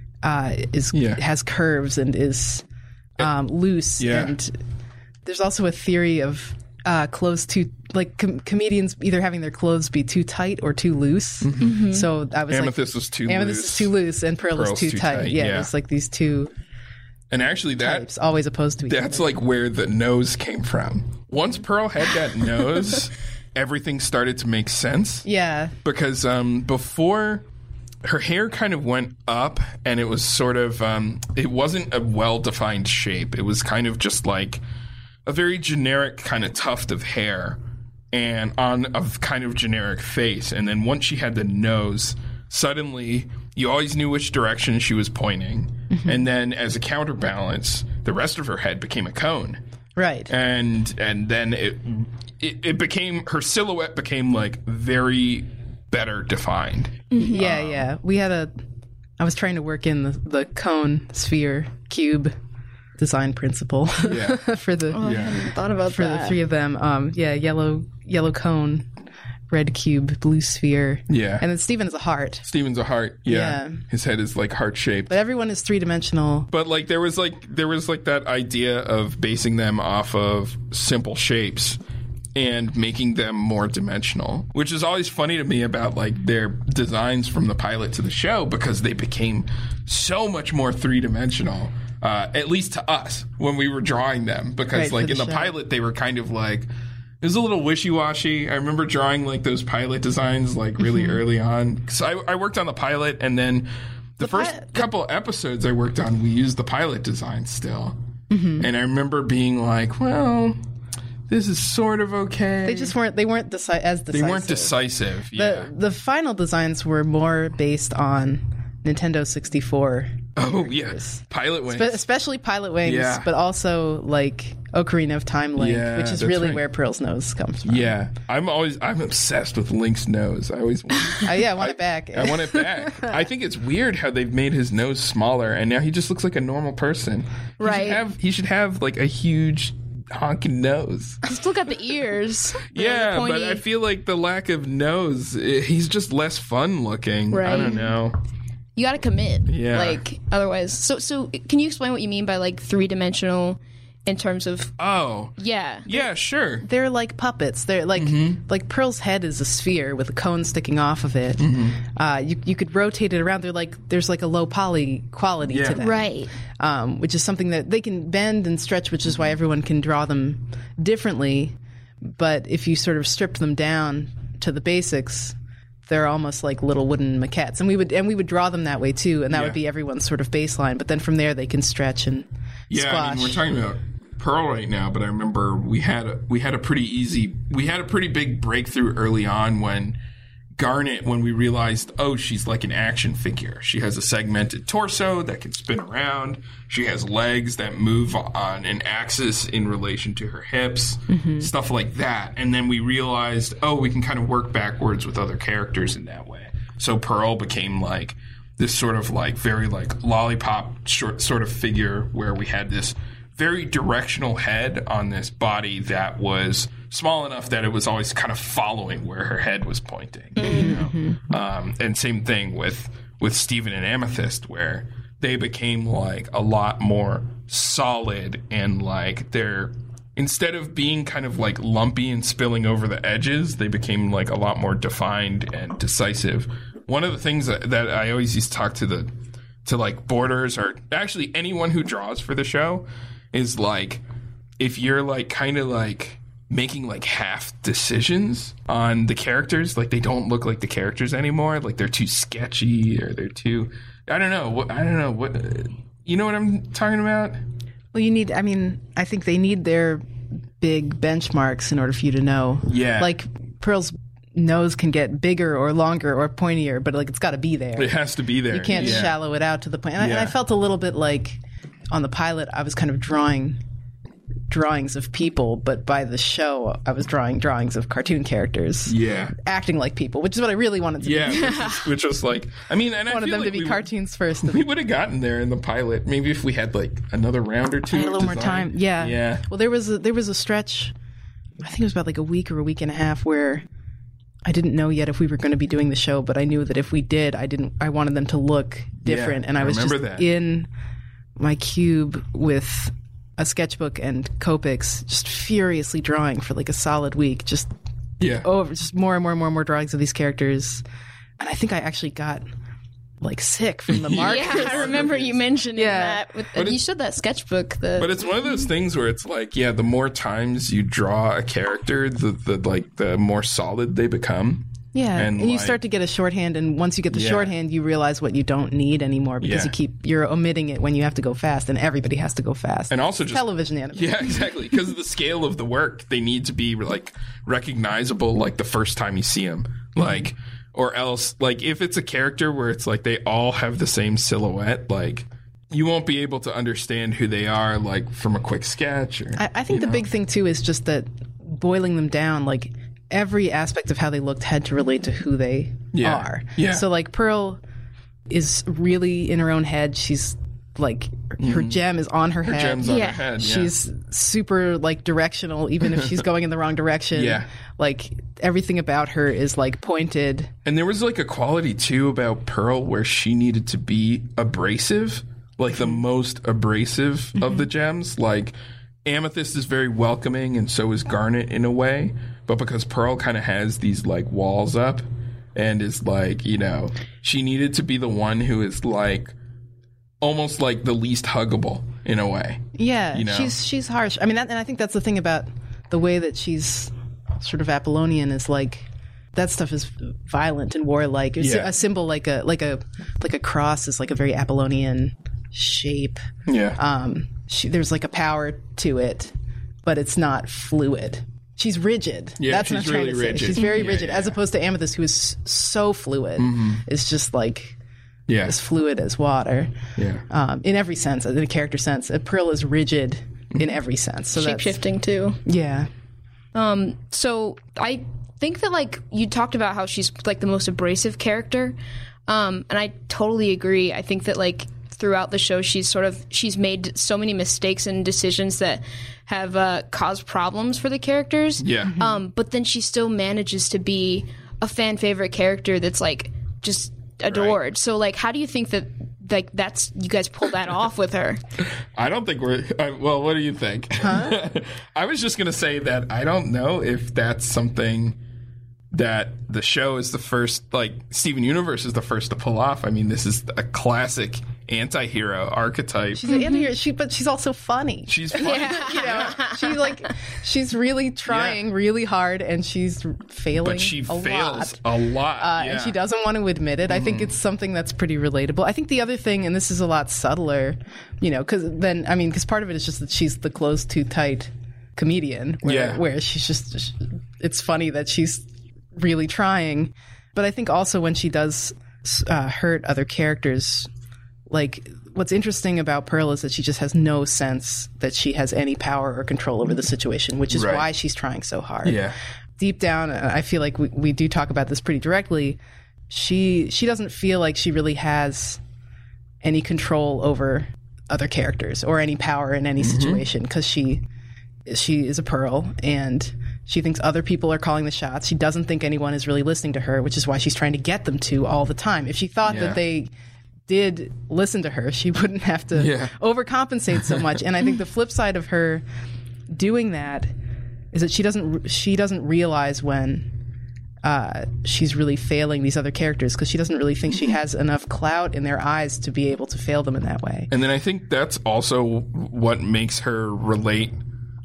has curves and is loose. And there's also a theory of clothes too, like comedians either having their clothes be too tight or too loose. So I was
Amethyst is too
Amethyst
loose.
is too loose and Pearl is too tight. Yeah, there's like these two
And actually
types always opposed to each
that's
other.
like where the nose came from. Once Pearl had that nose, everything started to make sense.
Yeah.
Because before, her hair kind of went up, and it was sort of it wasn't a well-defined shape. It was kind of just like a very generic kind of tuft of hair and on a kind of generic face. And then once she had the nose, suddenly you always knew which direction she was pointing. And then as a counterbalance, the rest of her head became a cone.
Right.
And then it became, her silhouette became like very better defined.
Yeah. I was trying to work in the cone, sphere, cube design principle for the
I hadn't thought about
for
that.
the three of them. Yellow cone, red cube, blue sphere.
Yeah.
And then Steven is a heart.
Steven's a heart. Yeah. His head is like heart shaped.
But everyone is three-dimensional.
But like there was that idea of basing them off of simple shapes and making them more dimensional, which is always funny to me about like their designs from the pilot to the show, because they became so much more three-dimensional, at least to us when we were drawing them, because
Right,
like
for
in
the
the
show.
pilot they were kind of like, it was a little wishy-washy. I remember drawing like those pilot designs like really early on, because I worked on the pilot, and then the first couple episodes I worked on, we used the pilot design still. And I remember being like, well, this is sort of okay.
They weren't as decisive.
They weren't decisive. Yeah.
The final designs were more based on Nintendo 64.
Oh, yeah. Pilot Wings.
Especially Pilot Wings,
Yeah.
but also like Ocarina of Time Link,
Yeah,
which is
that's
really
right.
where Pearl's nose comes from.
Yeah. I'm obsessed with Link's nose. I always
I want it back.
I want it back. I think it's weird how they've made his nose smaller, and now he just looks like a normal person.
Right.
He should have like a huge honking nose.
He's still got the ears.
Yeah,
the
but
pointy-
I feel like the lack of nose, he's just less fun looking. I
Right.
don't know.
You got to commit.
Yeah.
Like otherwise. So can you explain what you mean by like three-dimensional in terms of
Oh,
yeah.
yeah, sure.
They're like puppets. They're like like Pearl's head is a sphere with a cone sticking off of it. You could rotate it around. There's like a low poly quality
Yeah.
to them,
Right.
which is something that they can bend and stretch, which is why everyone can draw them differently. But if you sort of stripped them down to the basics, they're almost like little wooden maquettes, and we would draw them that way too, and that
Yeah.
would be everyone's sort of baseline. But then from there, they can stretch and
Yeah,
squash.
I mean, we're talking about Pearl right now, but I remember we had a pretty big breakthrough early on when Garnet, when we realized, oh, she's like an action figure. She has a segmented torso that can spin around. She has legs that move on an axis in relation to her hips, stuff like that. And then we realized, oh, we can kind of work backwards with other characters in that way. So Pearl became like this sort of like very like lollipop sort of figure where we had this very directional head on this body that was small enough that it was always kind of following where her head was pointing. You know? And same thing with Steven and Amethyst, where they became like a lot more solid, and like they're, instead of being kind of like lumpy and spilling over the edges, they became like a lot more defined and decisive. One of the things that I always used to talk to like boarders, or actually anyone who draws for the show, is like, if you're like kind of like making like half decisions on the characters. Like they don't look like the characters anymore. Like they're too sketchy or they're too, I don't know what, you know what I'm talking about?
Well, I think they need their big benchmarks in order for you to know.
Yeah.
Like Pearl's nose can get bigger or longer or pointier, but like it's got to be there.
It has to be there.
You can't shallow it out to the point. And I felt a little bit like on the pilot, I was kind of drawing drawings of people, but by the show, I was drawing drawings of cartoon characters.
Yeah.
Acting like people, which is what I really wanted to do.
Which was like, I mean, and I
wanted
feel
them
like
to be
we
cartoons first.
We would have gotten there in the pilot, maybe if we had like another round or two.
I had a little more time. Yeah.
Yeah.
Well, there was a stretch, I think it was about like a week or a week and a half, where I didn't know yet if we were going to be doing the show, but I knew that if we did, I wanted them to look different. And I was just in my cube with a sketchbook and Copics, just furiously drawing for like a solid week, just more and more drawings of these characters. And I think I actually got like sick from the markers.
Yeah, I remember you mentioning that. You showed that sketchbook.
But it's one of those things where it's like, the more times you draw a character, the more solid they become.
Yeah, and you start to get a shorthand, and once you get the shorthand, you realize what you don't need anymore because you're omitting it when you have to go fast, and everybody has to go fast.
And also just
television animation.
Yeah, exactly. Because of the scale of the work, they need to be like recognizable like the first time you see them. Like, or else, like if it's a character where it's like they all have the same silhouette, like you won't be able to understand who they are like from a quick sketch. Or,
I think the big thing too is just that boiling them down, like every aspect of how they looked had to relate to who they are. Yeah. So like Pearl is really in her own head. She's like her gem is on her head.
Gem's on her head. Yeah.
She's super like directional, even if she's going in the wrong direction.
Yeah.
Like everything about her is like pointed.
And there was like a quality too about Pearl where she needed to be abrasive, like the most abrasive of the gems. Like Amethyst is very welcoming, and so is Garnet in a way. But because Pearl kind of has these like walls up and is like, she needed to be the one who is like almost like the least huggable in a way.
Yeah, she's harsh. I mean, and I think that's the thing about the way that she's sort of Apollonian is like that stuff is violent and warlike. It's a symbol like a cross is like a very Apollonian shape.
Yeah.
There's like a power to it, but it's not fluid. She's rigid.
Yeah,
that's
she's
what I'm trying
really
to say.
rigid.
She's very rigid, as opposed to Amethyst, who is so fluid. It's just like as fluid as water.
Yeah.
In every sense, in a character sense. Pearl is rigid in every sense. So
shape-shifting too.
Yeah.
So I think that like you talked about how she's like the most abrasive character, and I totally agree. I think that like throughout the show she's made so many mistakes and decisions that have caused problems for the characters.
Yeah.
But then she still manages to be a fan favorite character that's like just adored. Right. So like, how do you think that like that's you guys pull that off with her?
I don't think well, what do you think? Huh? I was just gonna say that I don't know if that's something that the show is the first, like Steven Universe is the first to pull off. I mean, this is a classic anti-hero archetype.
She's an anti-hero, but she's also funny.
She's funny.
She's really trying really hard, and she's failing.
But she fails a lot.
And she doesn't want to admit it. I think it's something that's pretty relatable. I think the other thing, and this is a lot subtler, because part of it is just that she's the closed too tight comedian, where she's just, it's funny that she's really trying. But I think also when she does hurt other characters, like what's interesting about Pearl is that she just has no sense that she has any power or control over the situation, which is why she's trying so hard.
Yeah.
Deep down, I feel like we do talk about this pretty directly. She doesn't feel like she really has any control over other characters or any power in any situation, because she is a Pearl, and she thinks other people are calling the shots. She doesn't think anyone is really listening to her, which is why she's trying to get them to all the time. If she thought that they did listen to her, she wouldn't have to overcompensate so much. And I think the flip side of her doing that is that she doesn't realize when she's really failing these other characters, because she doesn't really think she has enough clout in their eyes to be able to fail them in that way.
And then I think that's also what makes her relate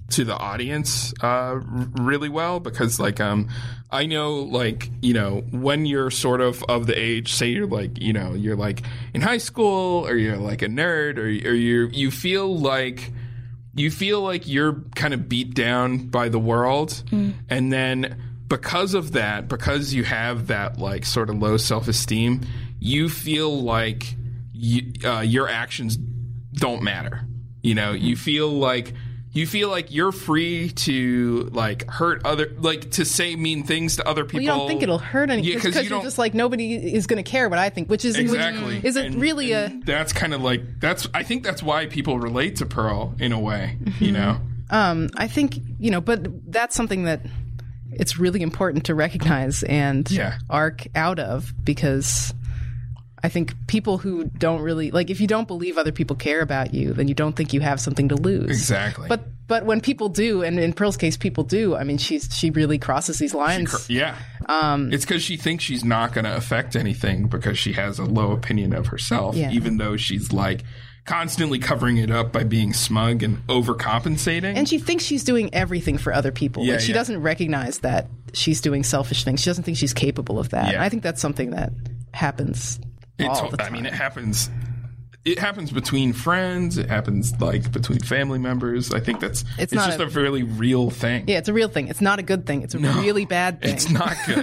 to the audience really well, because like I know, like, you know, when you're sort of the age, say you're like, you know, you're like in high school, or you're like a nerd, or you feel like you're kind of beat down by the world, and then because of that, because you have that like sort of low self-esteem, you feel like your actions don't matter. You know, you feel like you're free to like hurt to say mean things to other people.
Well, you don't think it'll hurt anyone, because you're just like, nobody is going to care what I think, which is
exactly
that's
kind of like, I think that's why people relate to Pearl in a way, you know.
I think, you know, but that's something that it's really important to recognize and arc out of, because I think people who don't really, like, if you don't believe other people care about you, then you don't think you have something to lose.
Exactly.
But when people do, and in Pearl's case, people do, I mean, she really crosses these lines.
It's because she thinks she's not going to affect anything, because she has a low opinion of herself, even though she's like constantly covering it up by being smug and overcompensating.
And she thinks she's doing everything for other people. Like, she doesn't recognize that she's doing selfish things. She doesn't think she's capable of that. And I think that's something that happens all the time.
I mean, it happens between friends. It happens like between family members. I think it's just a really real thing.
Yeah, it's a real thing. It's not a good thing. It's a really bad thing.
It's not good.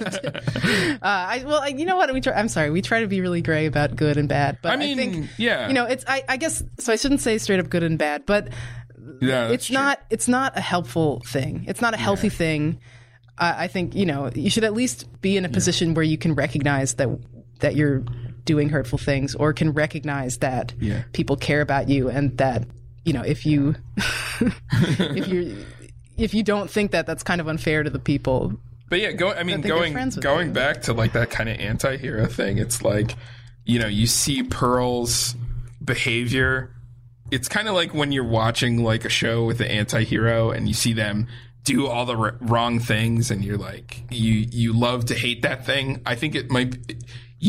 You know what? We try to be really gray about good and bad. But I think, you know, I guess, so I shouldn't say straight up good and bad, but it's not a helpful thing. It's not a healthy thing. I think, you know, you should at least be in a position where you can recognize that you're doing hurtful things, or can recognize that people care about you, and that, you know, if you don't think that, that's kind of unfair to the people.
But yeah, going back to like that kind of anti-hero thing, it's like, you know, you see Pearl's behavior. It's kind of like when you're watching like a show with the anti-hero and you see them do all the wrong things, and you're like, you love to hate that thing. I think it might be,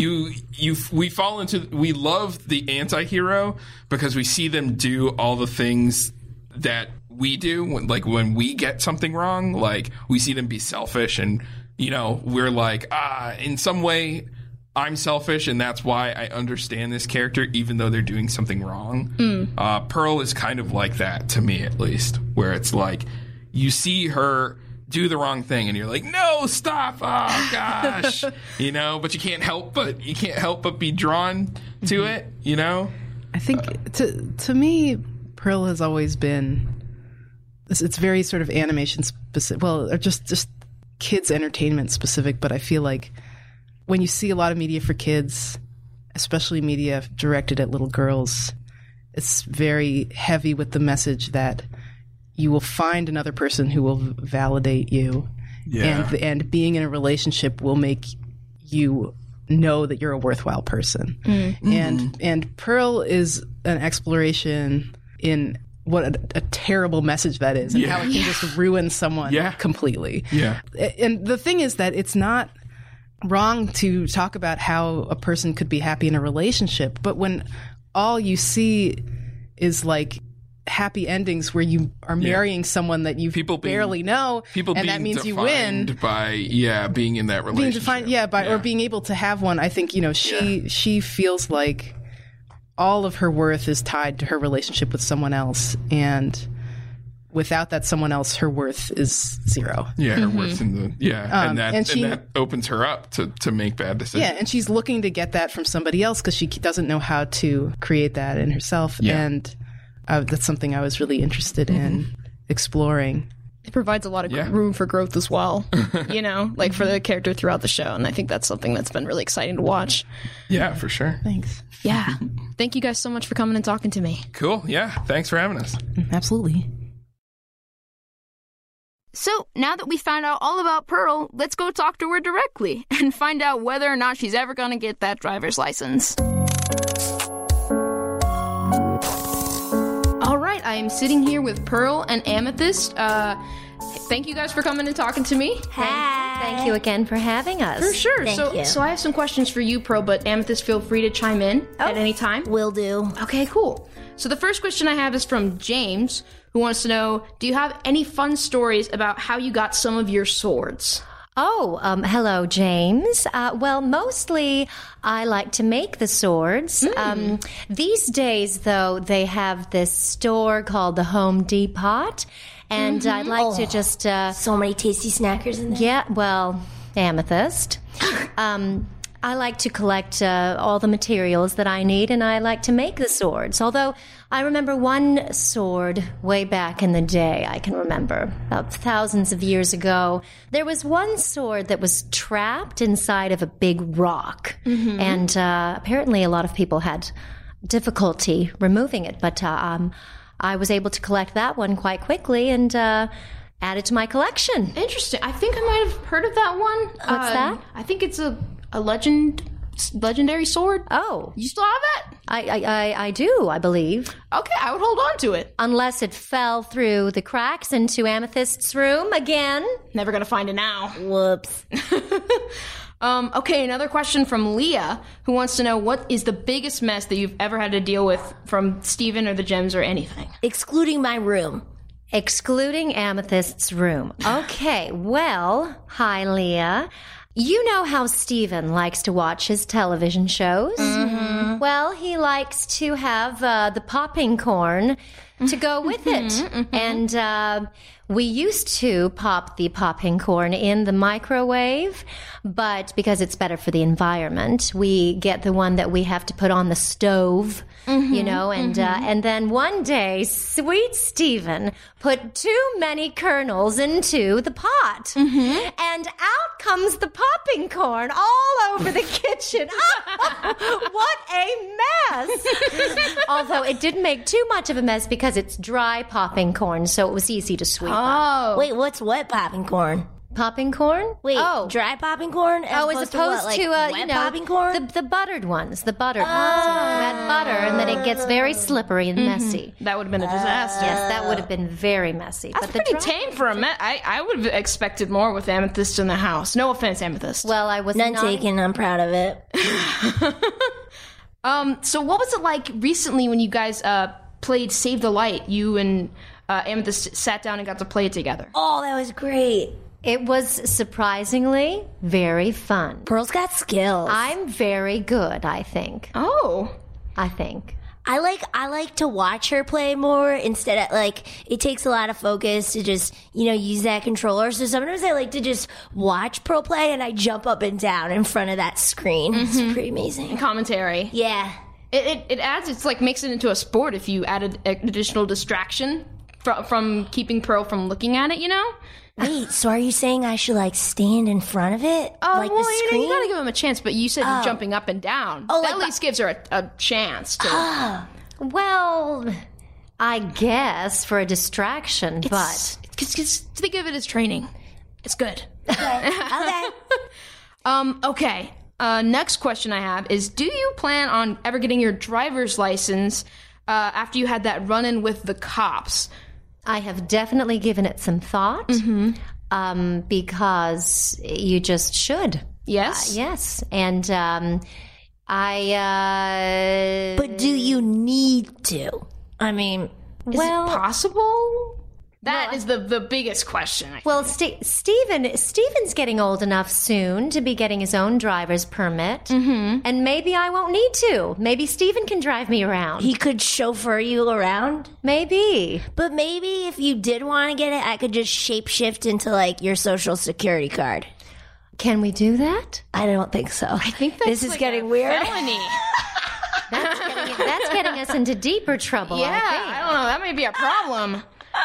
we love the anti-hero because we see them do all the things that we do when we get something wrong. Like, we see them be selfish, and, you know, we're like, in some way I'm selfish, and that's why I understand this character, even though they're doing something wrong. Pearl is kind of like that, to me at least, where it's like, you see her do the wrong thing, and you're like, no, stop! Oh gosh, you know. But you can't help but be drawn to it, you know.
I think to me, Pearl has always been. It's very sort of animation specific, well, or just kids entertainment specific. But I feel like when you see a lot of media for kids, especially media directed at little girls, it's very heavy with the message that you will find another person who will validate you, and being in a relationship will make you know that you're a worthwhile person. And Pearl is an exploration in what a terrible message that is, and how it can just ruin someone completely. And the thing is that it's not wrong to talk about how a person could be happy in a relationship, but when all you see is like happy endings where you are marrying someone that you barely know, and that means you win
by being in that relationship,
being defined or being able to have one. I think, you know, she feels like all of her worth is tied to her relationship with someone else, and without that someone else, her worth is zero.
Her worth in the and that opens her up to make bad decisions.
Yeah, and she's looking to get that from somebody else because she doesn't know how to create that in herself. And that's something I was really interested in exploring.
It provides a lot of room for growth as well, you know, like for the character throughout the show. And I think that's something that's been really exciting to watch.
Yeah, for sure.
Thanks.
Yeah. Thank you guys so much for coming and talking to me.
Cool. Yeah. Thanks for having us.
Absolutely.
So now that we found out all about Pearl, let's go talk to her directly and find out whether or not she's ever going to get that driver's license. All right, I am sitting here with Pearl and Amethyst. Thank you guys for coming and talking to me.
Thank you again for having us.
For sure. So I have some questions for you, Pearl, but Amethyst, feel free to chime in at any time.
Will do.
Okay, cool. So the first question I have is from James, who wants to know, do you have any fun stories about how you got some of your swords?
Oh, hello, James. Well, mostly I like to make the swords. These days, though, they have this store called the Home Depot, and I'd like to just...
So many tasty snackers in there.
Yeah, well, Amethyst. I like to collect all the materials that I need, and I like to make the swords. Although I remember one sword way back in the day, I can remember, about thousands of years ago. There was one sword that was trapped inside of a big rock, and apparently a lot of people had difficulty removing it, but I was able to collect that one quite quickly and add it to my collection.
Interesting. I think I might have heard of that one.
What's that?
I think it's a legendary sword.
Oh,
You still have that?
I do, I believe.
Okay, I would hold on to it.
Unless it fell through the cracks into Amethyst's room again.
Never gonna find it now.
Whoops.
Okay, another question from Leah, who wants to know, what is the biggest mess that you've ever had to deal with from Steven or the Gems or anything?
Excluding my room.
Excluding Amethyst's room. Okay, well, hi, Leah. You know how Steven likes to watch his television shows? Well, he likes to have the popping corn to go with it. And we used to pop the popping corn in the microwave, but because it's better for the environment, we get the one that we have to put on the stove, you know, and then one day, sweet Steven put too many kernels into the pot, and out comes the popping corn all over the kitchen. What a mess! Although it didn't make too much of a mess because it's dry popping corn, so it was easy to sweep up.
Oh.
Wait, what's wet popping corn?
Popping corn?
Wait,
oh.
dry popping corn?
As opposed to
wet
you know,
popping corn?
the buttered ones. The buttered ones. Add butter, and then it gets very slippery and messy.
That would have been a disaster.
Yes, that would have been very messy.
That's
but
pretty
the
tame for a mess. I would have expected more with Amethyst in the house. No offense, Amethyst.
Well, I was
None
not...
taken. I'm proud of it.
So what was it like recently when you guys played Save the Light? You and Amethyst sat down and got to play it together.
Oh, that was great.
It was surprisingly very fun.
Pearl's got skills.
I'm very good, I think.
Oh.
I think.
I like to watch her play more instead of it takes a lot of focus to just, use that controller. So sometimes I like to just watch Pearl play and I jump up and down in front of that screen. It's pretty amazing.
Commentary.
Yeah.
It adds, it's like makes it into a sport if you added an additional distraction from keeping Pearl from looking at it, you know?
Wait, so are you saying I should stand in front of it?
Oh,
like
well,
the screen?
you gotta give him a chance, but you said you're jumping up and down.
Oh,
that
like
at least gives her a chance to...
Well, I guess for a distraction, but...
Think of it as training. It's good.
Okay.
Okay. Next question I have is, do you plan on ever getting your driver's license after you had that run-in with the cops?
I have definitely given it some thought, because you just should.
Yes?
Yes. And
But do you need to? I mean,
Is it possible? That is the biggest question.
Well, Steven's getting old enough soon to be getting his own driver's permit. And maybe I won't need to. Maybe Steven can drive me around.
he could chauffeur you around.
Maybe.
But maybe if you did want to get it, I could just shapeshift into your social security card.
Can we do that?
I don't think so. I
think that's
this is
like
getting
a
weird.
felony.
That's getting us into deeper trouble,
Yeah,
I think.
I don't know. That may be a problem.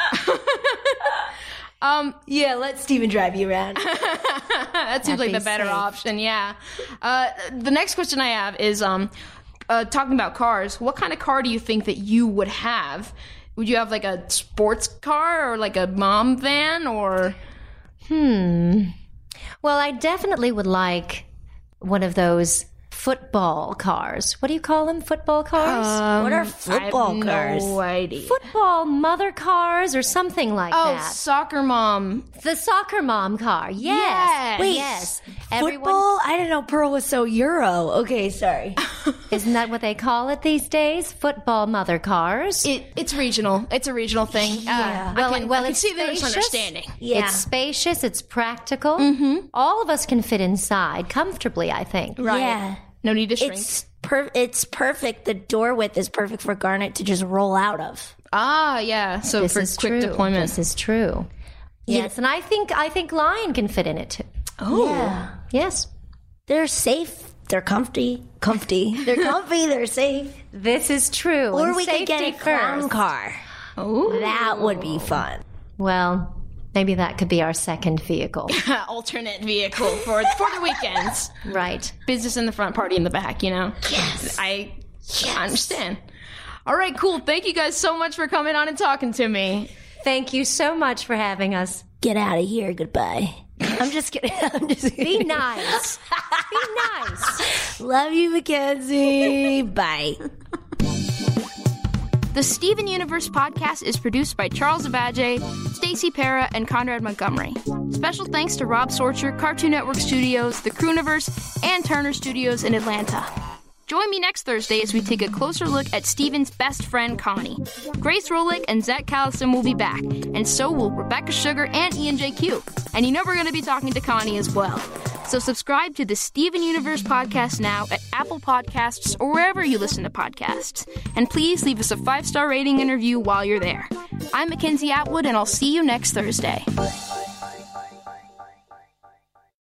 Yeah, let Steven drive you around.
That seems like the better option. Yeah. The next question I have is talking about cars. What kind of car do you think that you would have? Would you have a sports car or a mom van or?
Well, I definitely would like one of those football cars. What do you call them? Football cars?
What are football cars?
No idea.
Football mother cars or something like
Oh,
that.
soccer mom.
The soccer mom car. Yes.
Yes.
Wait,
Yes.
Football? I didn't know Pearl was so Euro. Okay, sorry.
Isn't that what they call it these days? Football mother cars.
It's regional. It's a regional thing.
Yeah.
Well,
I can
it's
see the
spacious.
misunderstanding.
Yeah.
It's spacious. It's practical. Mm-hmm. All of us can fit inside comfortably, I think.
Right.
Yeah.
No need to shrink.
It's perfect. The door width is perfect for Garnet to just roll out of.
Yeah. So
This
for
is
quick
true.
deployment.
This is true. Yes, and I think Lion can fit in it too.
Oh. Yeah.
Yes.
They're safe. They're comfy. They're comfy. They're safe.
This is true.
Or
And
we could get a
safety
clown
first.
car.
Oh.
That would be fun.
Well, maybe that could be our second vehicle.
Alternate vehicle for the weekends.
Right.
Business in the front, party in the back,
Yes.
I understand. All right, cool. Thank you guys so much for coming on and talking to me.
Thank you so much for having us.
Get out of here. Goodbye. I'm just kidding.
Be nice. Be nice.
Love you, Mackenzie. Bye.
The Steven Universe podcast is produced by Charles Abadje, Stacey Para, and Conrad Montgomery. Special thanks to Rob Sorcher, Cartoon Network Studios, The Crooniverse, and Turner Studios in Atlanta. Join me next Thursday as we take a closer look at Steven's best friend, Connie. Grace Rolick and Zach Callison will be back, and so will Rebecca Sugar and Ian JQ. And you know we're going to be talking to Connie as well. So subscribe to the Steven Universe podcast now at Apple Podcasts or wherever you listen to podcasts. And please leave us a 5-star rating and review while you're there. I'm Mackenzie Atwood, and I'll see you next Thursday.